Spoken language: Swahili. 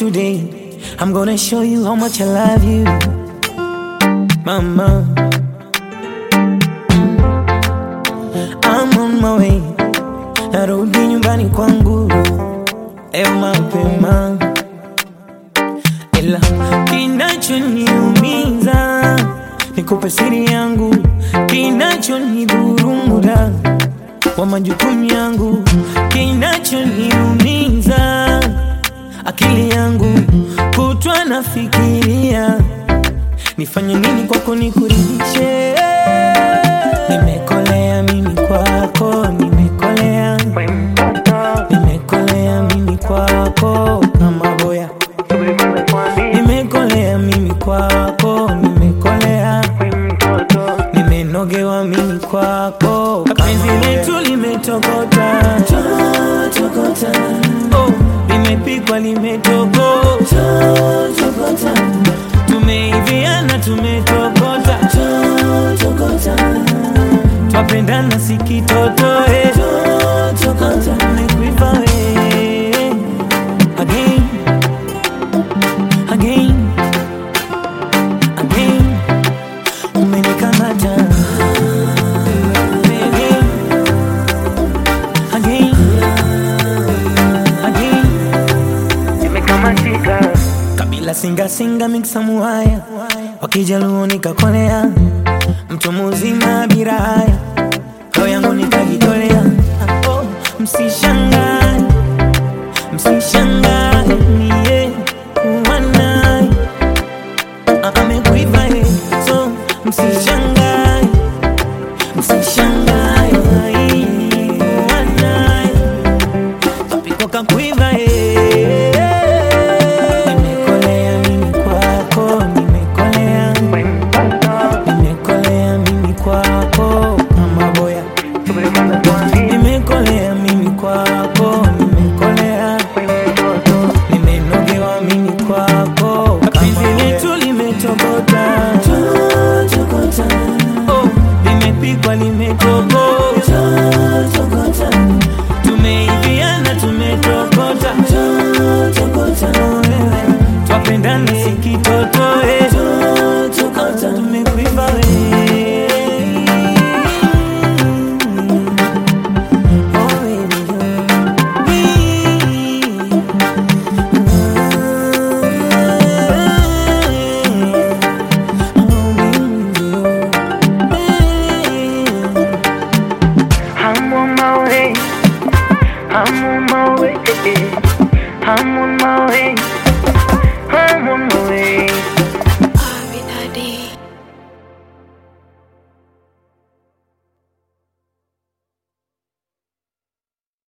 today. I'm gonna show you how much I love you, mama. I'm on my way, narudi nyumbani kwangu leo mapema, ila kinachoniumiza nikupe siri yangu, kinachonidhuru muda wa majukumu yangu, kinachoniumiza akili yangu kutwa nafikiria nifanye nini kwako nikuridhishe. Nimekolea mimi kwako, nimekolea mimi kwako kama boya, nimekolea mimi kwako, nimekolea nimenogewa mimi kwako, penzi letu limetokota, oh, limepikwa limetokota, tumeiviana tumetokota, twapendana sikitoto, nimekuiva again, again, again, umenikamata again, again, nimekamatika. Kabila singa singa mixa muhaya, wakijaluo nikakolea, mtu mzima bila haya, roho yangu nikajitolea. Oh, msishangae, msishangae mie kuwa naye, amekuiva so msishangae, msishangae kuwa naye, kapiko kakuiva nimekolea mimi kwako, nimekolea mimi kwako kama boya, nimekolea mimi kwako, nimekolea nimenogewa mimi kwako, penzi letu limetokota, oh, limepikwa limetokota, tumeiviana tumetokota, twapendana sikitoto, tumekuiva I'm on my way, I'm on my way, I'm on my way, I'm on my way.